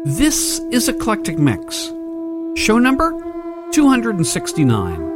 This is Eclectic Mix, show number 269.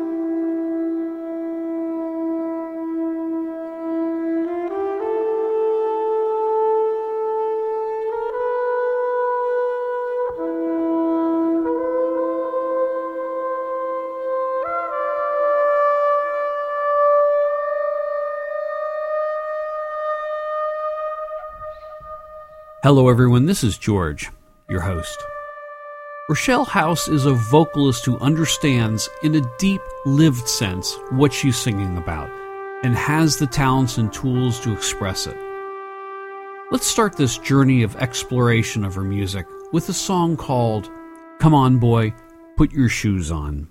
Hello everyone, this is George, your host. Rochelle House is a vocalist who understands, in a deep, lived sense, what she's singing about, and has the talents and tools to express it. Let's start this journey of exploration of her music with a song called Come On Boy, Put Your Shoes On.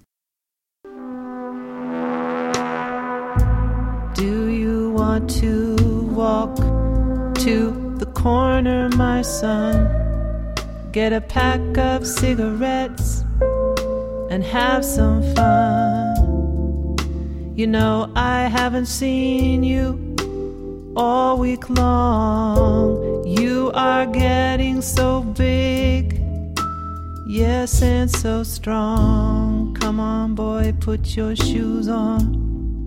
Do you want to walk to the corner, my son? Get a pack of cigarettes and have some fun. You know I haven't seen you all week long. You are getting so big, yes, and so strong. Come on, boy, put your shoes on.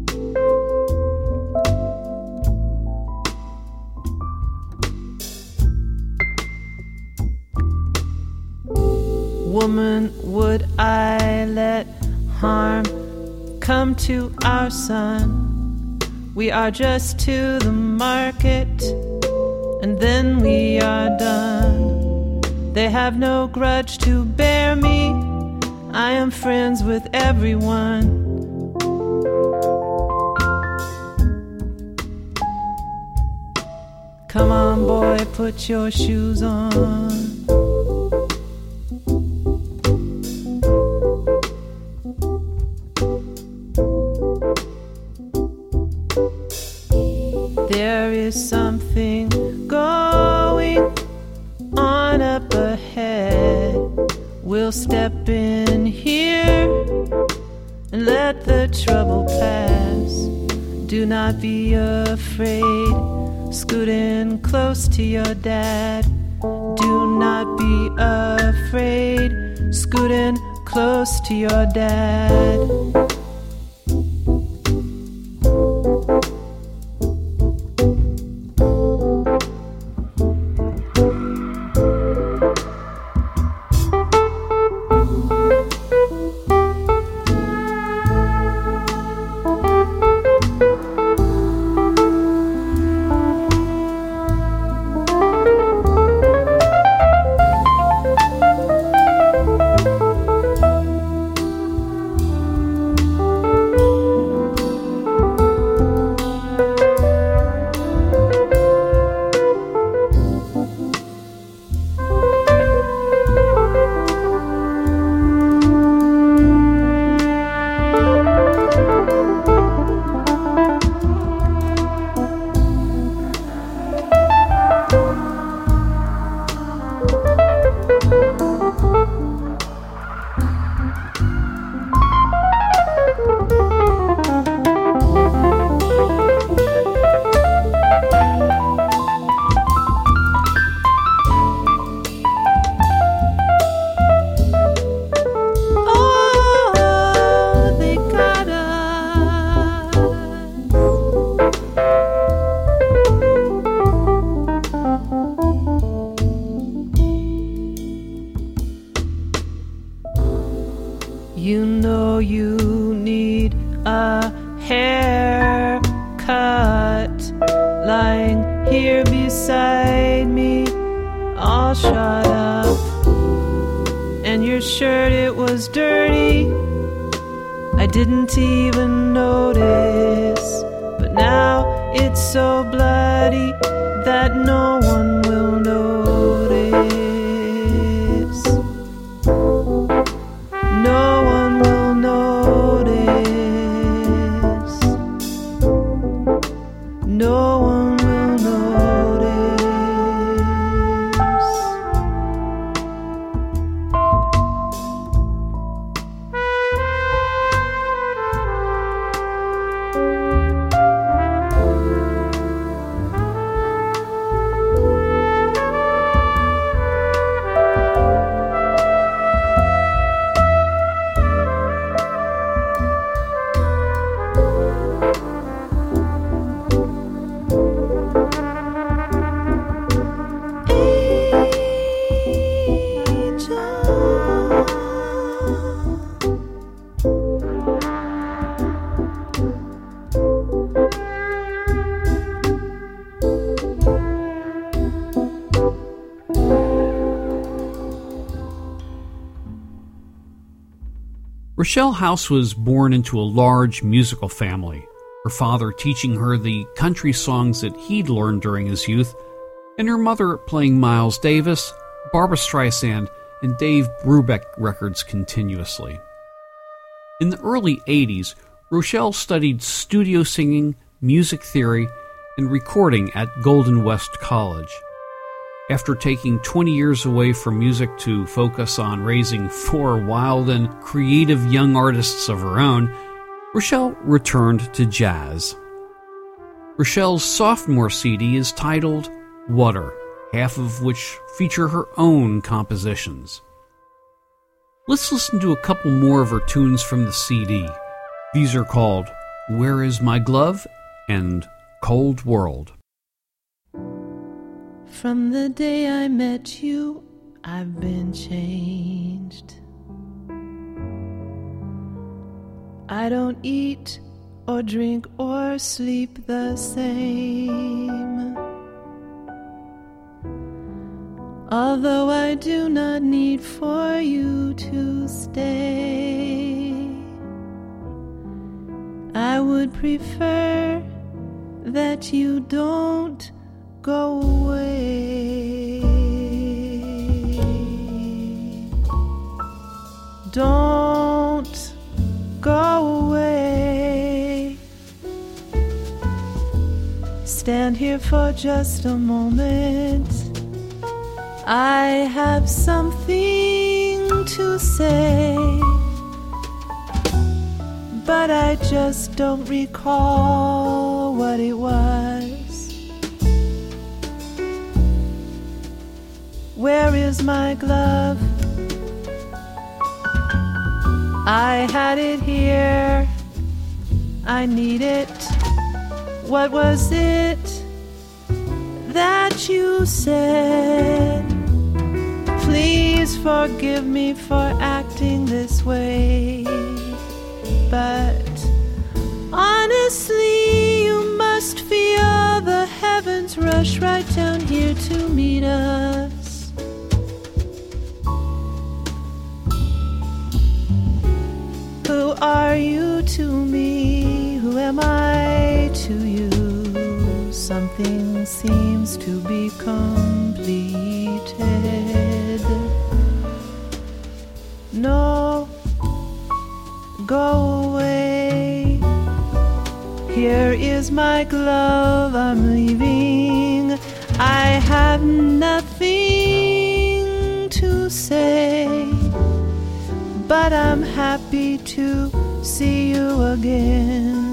Woman, would I let harm come to our son? We are just to the market, and then we are done. They have no grudge to bear me. I am friends with everyone. Come on, boy, put your shoes on. There is something going on up ahead. We'll step in here and let the trouble pass. Do not be afraid. Scoot in close to your dad. Do not be afraid. Scoot in close to your dad. You know you need a haircut, lying here beside me, all shot up. And your shirt, it was dirty, I didn't even notice. But now it's so bloody that no one will notice. No one will notice. No one will notice. Rochelle House was born into a large musical family, her father teaching her the country songs that he'd learned during his youth, and her mother playing Miles Davis, Barbra Streisand, and Dave Brubeck records continuously. In the early 80s, Rochelle studied studio singing, music theory, and recording at Golden West College. After taking 20 years away from music to focus on raising 4 wild and creative young artists of her own, Rochelle returned to jazz. Rochelle's sophomore CD is titled Water, half of which feature her own compositions. Let's listen to a couple more of her tunes from the CD. These are called Where Is My Glove and Cold World. From the day I met you, I've been changed. I don't eat or drink or sleep the same. Although I do not need for you to stay, I would prefer that you don't go away. Don't go away. Stand here for just a moment. I have something to say, but I just don't recall what it was. Where is my glove? I had it here. I need it. What was it that you said? Please forgive me for acting this way, but honestly, you must feel the heavens rush right down here to meet us. Who are you to me? Who am I to you? Something seems to be completed. No, go away. Here is my glove, I'm leaving. I have nothing to say, but I'm happy to see you again.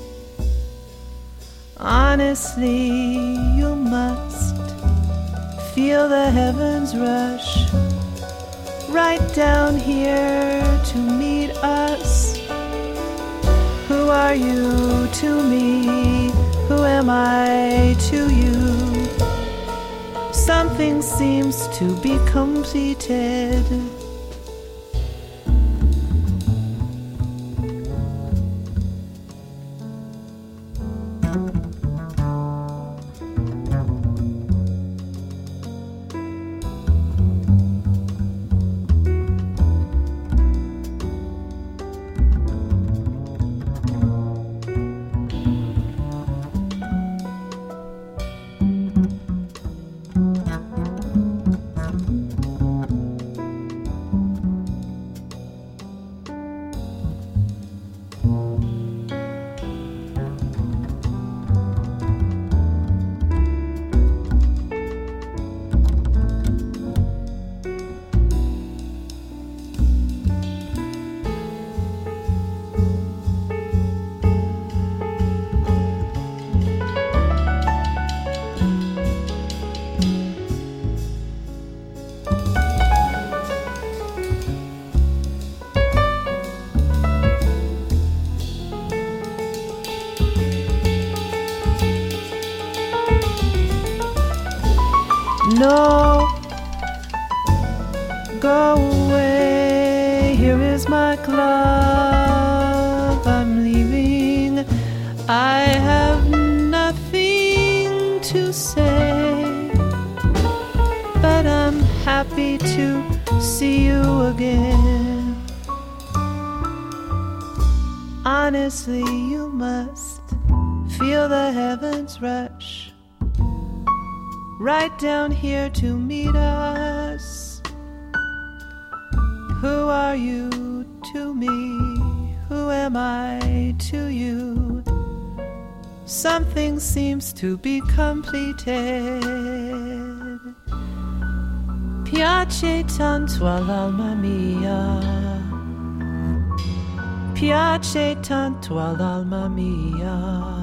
Honestly, you must feel the heavens rush right down here to meet us. Who are you to me? Who am I to you? Something seems to be completed. No, go away. Here is my glove, I'm leaving. I have nothing to say, but I'm happy to see you again. Honestly, you must feel the heavens rush right down here to meet us. Who are you to me? Who am I to you? Something seems to be completed. Piace tanto all'alma mia. Piace tanto all'alma mia.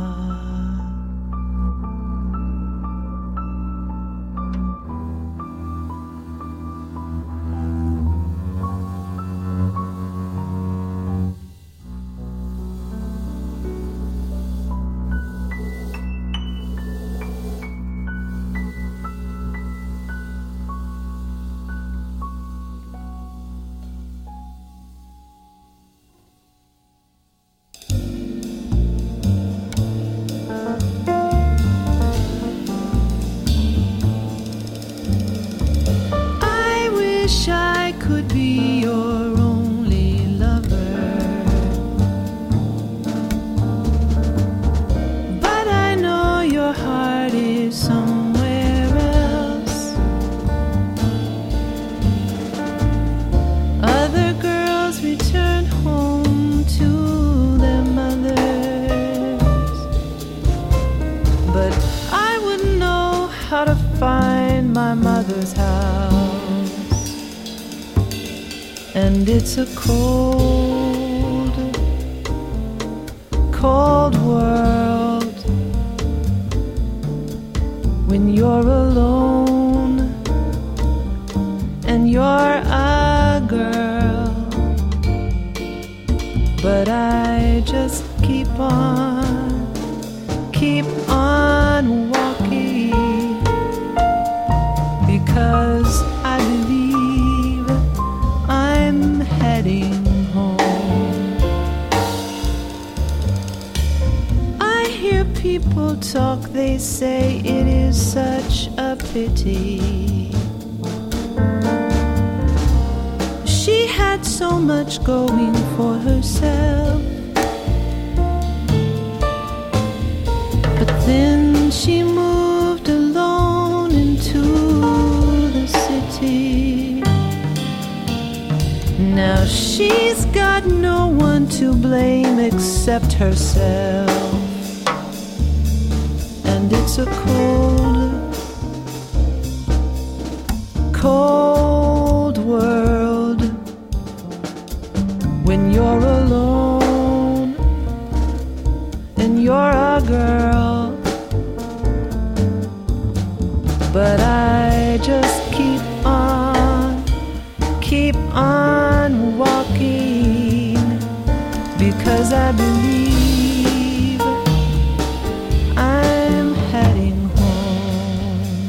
I could be your only lover, but I know your heart is somewhere else. Other girls return home to their mothers, but I wouldn't know how to find my mother's house. And it's a cold, cold world when you're alone and you're a girl. But I just keep on walking, because I believe I'm heading home. I hear people talk, they say it is such a pity. She had so much going for herself, but then she moved alone into the city. Now she's got no one to blame except herself. And it's a cold, cold world when you're alone and you're a girl. But I just keep on walking, because I believe I'm heading home.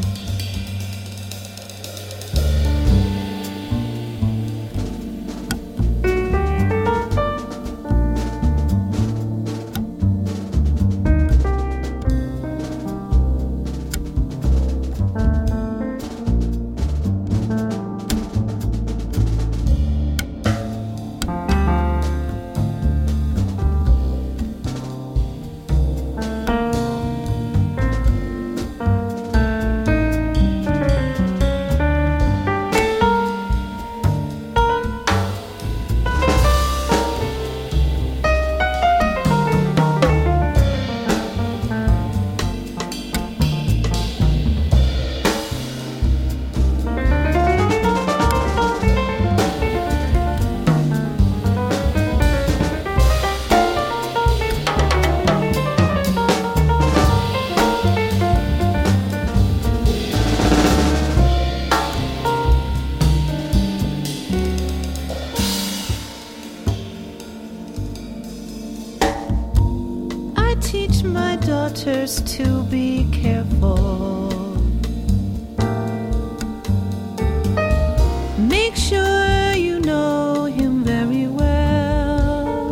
Teach my daughters to be careful. Make sure you know him very well.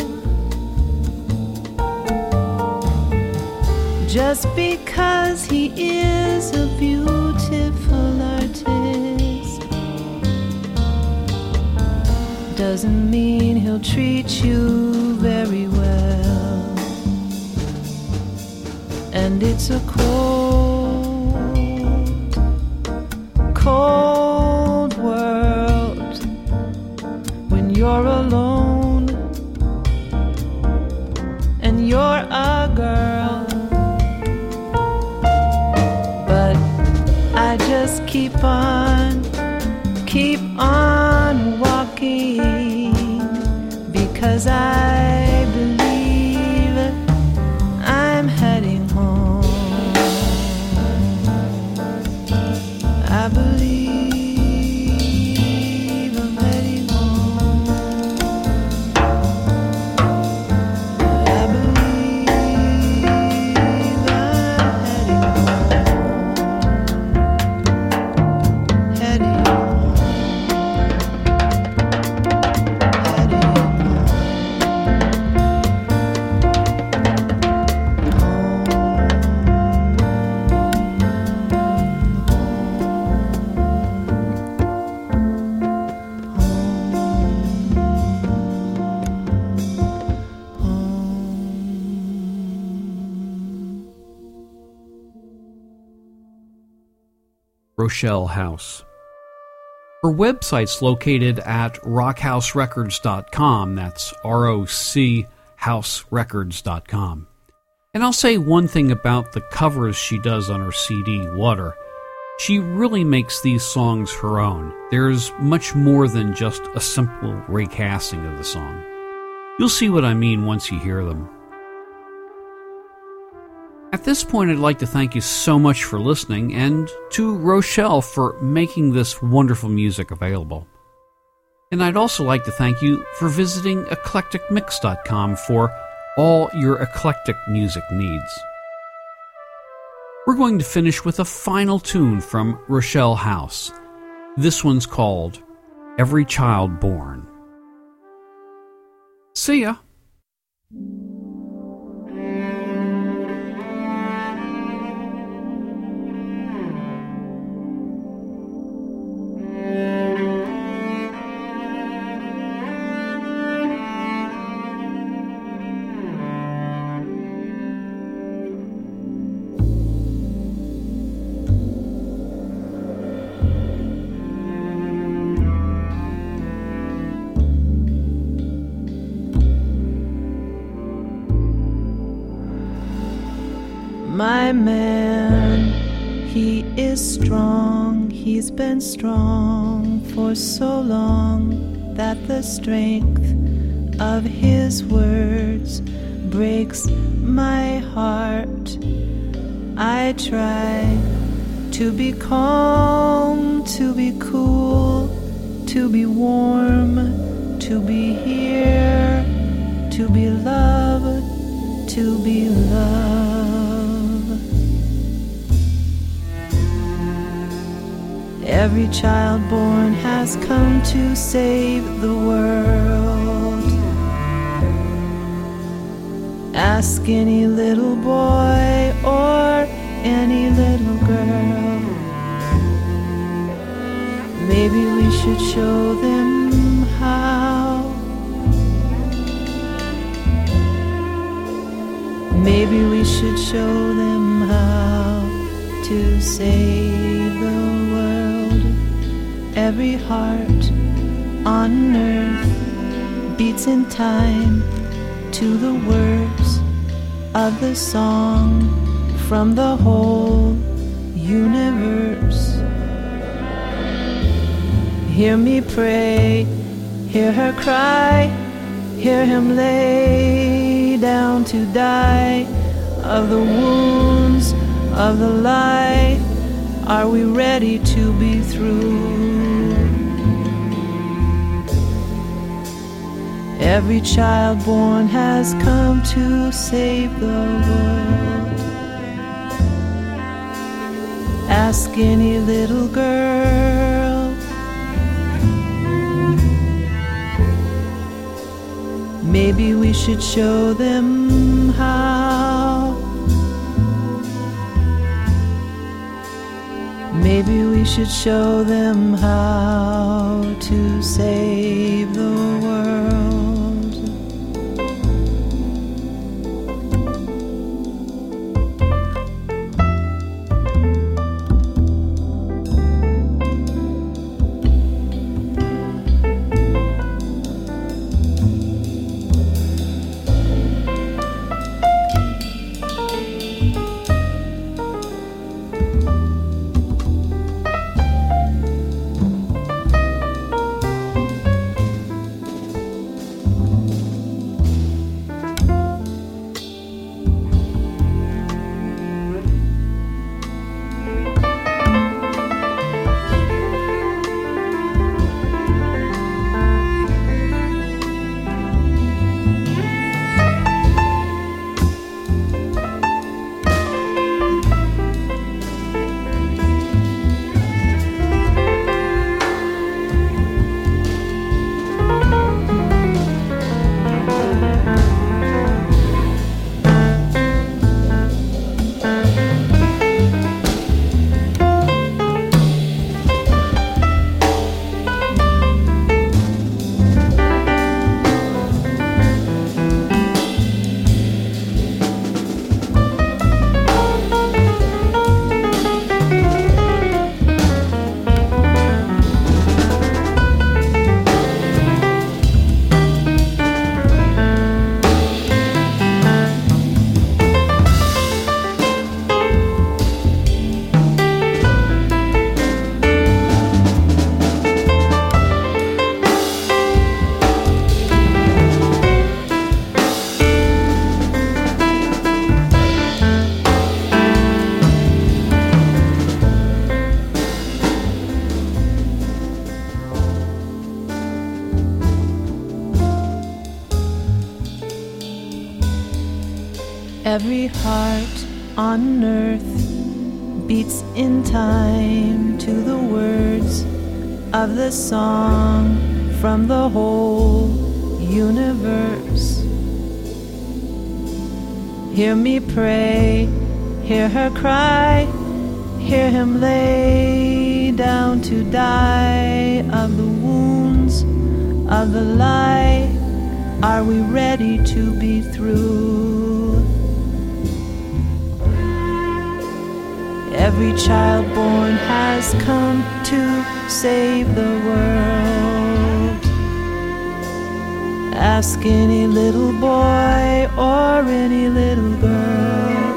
Just because he is a beautiful artist doesn't mean he'll treat you very well. And it's a cold, cold world when you're alone and you're a girl. But I just keep on walking, because I believe I'm heading home. I believe I'm heading home. I believe I'm heading home. Heading home. Heading home. Rochelle House. Her website's located at rockhouserecords.com. That's ROC houserecords.com. And I'll say one thing about the covers she does on her CD, Water. She really makes these songs her own. There's much more than just a simple recasting of the song. You'll see what I mean once you hear them. At this point, I'd like to thank you so much for listening, and to Rochelle for making this wonderful music available. And I'd also like to thank you for visiting eclecticmix.com for all your eclectic music needs. We're going to finish with a final tune from Rochelle House. This one's called Every Child Born. See ya! My man, he is strong, he's been strong for so long that the strength of his words breaks my heart. I try to be calm, to be cool, to be warm, to be here, to be loved, to be loved. Every child born has come to save the world. Ask any little boy or any little girl. Maybe we should show them how. Maybe we should show them how to save the world. Every heart on earth beats in time to the words of the song from the whole universe. Hear me pray, hear her cry, hear him lay down to die. Of the wounds of the lie, are we ready to be through? Every child born has come to save the world. Ask any little girl. Maybe we should show them how. Maybe we should show them how to save the world. Every heart on earth beats in time to the words of the song from the whole universe. Hear me pray, hear her cry, hear him lay down to die of the wounds of the lie. Are we ready to be through? Every child born has come to save the world. Ask any little boy or any little girl.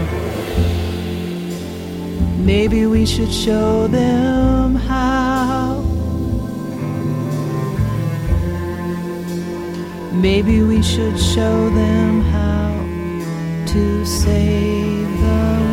Maybe we should show them how. Maybe we should show them how to save the world.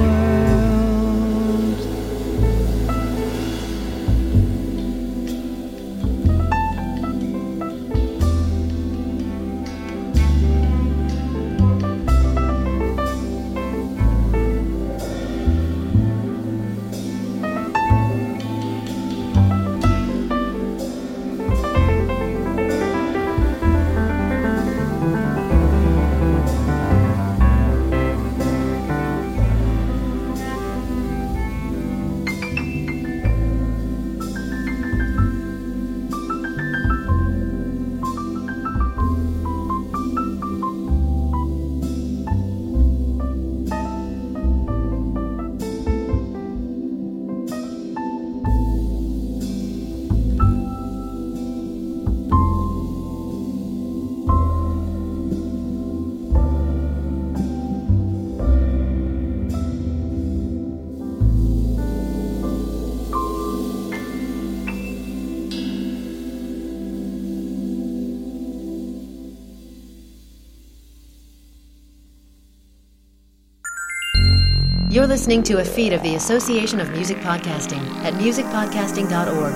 You're listening to a feed of the Association of Music Podcasting at musicpodcasting.org.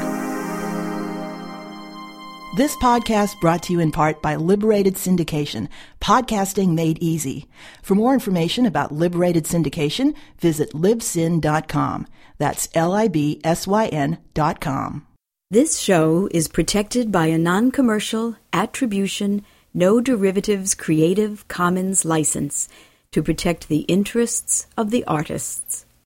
This podcast brought to you in part by Liberated Syndication, podcasting made easy. For more information about Liberated Syndication, visit libsyn.com. That's LIBSYN.com. This show is protected by a non-commercial, attribution, no derivatives Creative Commons license to protect the interests of the artists.